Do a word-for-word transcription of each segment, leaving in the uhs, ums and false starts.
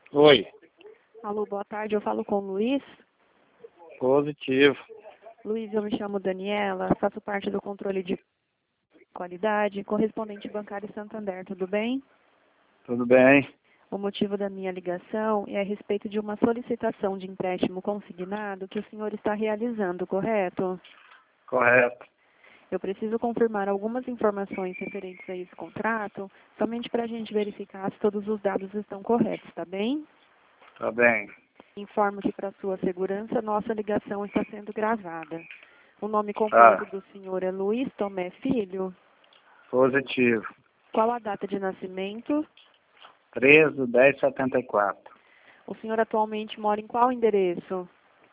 Oi. Alô, boa tarde, eu falo com o Luiz. Positivo. Luiz, eu me chamo Daniela, faço parte do controle de qualidade, correspondente bancário Santander, tudo bem? Tudo bem? O motivo da minha ligação é a respeito de uma solicitação de empréstimo consignado que o senhor está realizando, correto? Correto. Eu preciso confirmar algumas informações referentes a esse contrato, somente para a gente verificar se todos os dados estão corretos, tá bem? Tá bem. Informo que, para sua segurança, nossa ligação está sendo gravada. O nome completo Tá. do senhor é Luiz Tomé Filho. Positivo. Qual a data de nascimento? treze de dez de setenta e quatro. O senhor atualmente mora em qual endereço?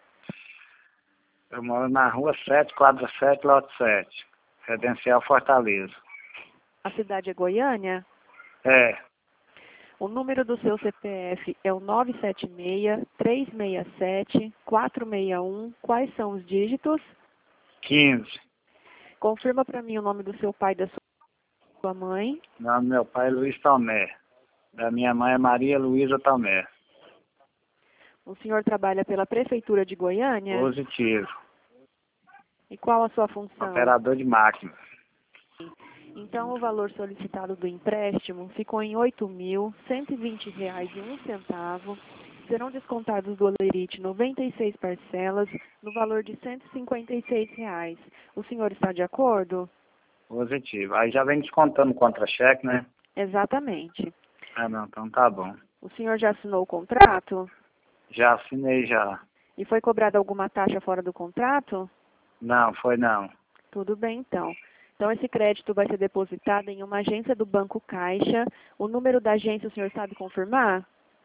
Eu moro na rua sete, quadra sete, lote sete. Residencial Fortaleza. A cidade é Goiânia? É. O número do seu C P F é o nove sete seis, três seis sete, quatro seis um. Quais são os dígitos? quinze. Confirma para mim o nome do seu pai e da sua mãe. O nome do meu pai é Luiz Tomé. Da minha mãe é Maria Luísa Tomé. O senhor trabalha pela Prefeitura de Goiânia? Positivo. E qual a sua função? Operador de máquina. Então, o valor solicitado do empréstimo ficou em oito mil cento e vinte reais e um centavo. Serão descontados do Olerite noventa e seis parcelas, no valor de cento e cinquenta e seis reais. O senhor está de acordo? Positivo. Aí já vem descontando o contra-cheque, né? Exatamente. Ah, não. Então tá bom. O senhor já assinou o contrato? Já assinei já. E foi cobrada alguma taxa fora do contrato? Não, foi não. Tudo bem, então. Então, esse crédito vai ser depositado em uma agência do Banco Caixa. O número da agência o senhor sabe confirmar?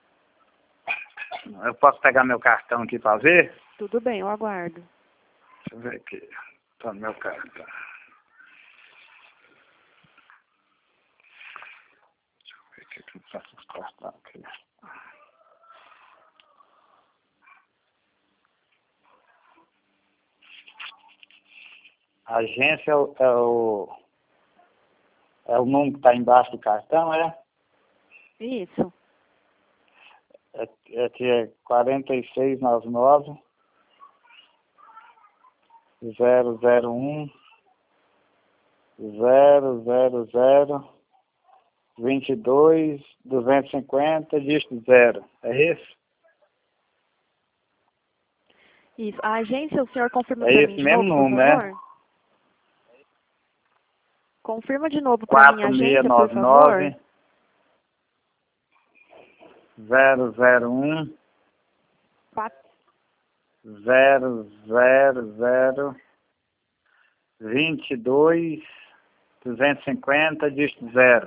Eu posso pegar meu cartão aqui para ver? Tudo bem, eu aguardo. Deixa eu ver aqui. Tá no meu cartão. Deixa eu ver aqui que eu faço os cartões aqui. A agência é o, é o, é o número que está embaixo do cartão, é? Isso. É, é que é quatro seis nove nove, zero zero um, zero zero zero, vinte e dois, duzentos e cinquenta, dígito zero. É isso? Isso. A agência, o senhor confirma É para esse mim de mesmo novo, por número, né? favor? Confirma de novo para mim a quatro seis agência, por nove favor. nove, zero zero um, Quatro. zero zero zero, vinte e dois, duzentos e cinquenta, dígito zero.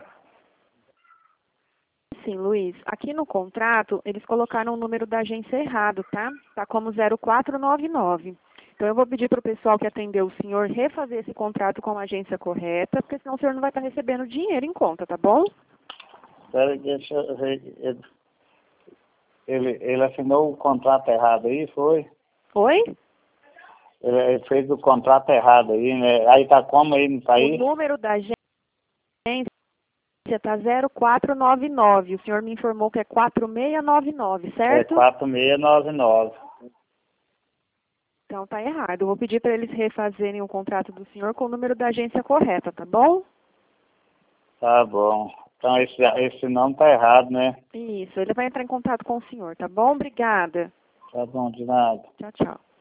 Sim, Luiz. Aqui no contrato, eles colocaram o número da agência errado, tá? Tá como zero quatro nove nove. Então, eu vou pedir para o pessoal que atendeu o senhor refazer esse contrato com a agência correta, porque senão o senhor não vai estar recebendo dinheiro em conta, tá bom? Peraí, deixa eu ver. Ele, ele, ele assinou o contrato errado aí, foi? Oi? Ele, ele fez o contrato errado aí, né? Aí tá como aí no O país? número da agência está zero quatro nove nove. O senhor me informou que é quatro seis nove nove, É certo? quatro seis nove nove. Então tá errado. Eu vou pedir para eles refazerem o contrato do senhor com o número da agência correta, tá bom? Tá bom. Então esse, esse nome tá errado, né? Isso, ele vai entrar em contato com o senhor, tá bom? Obrigada. Tá bom, de nada. Tchau, tchau.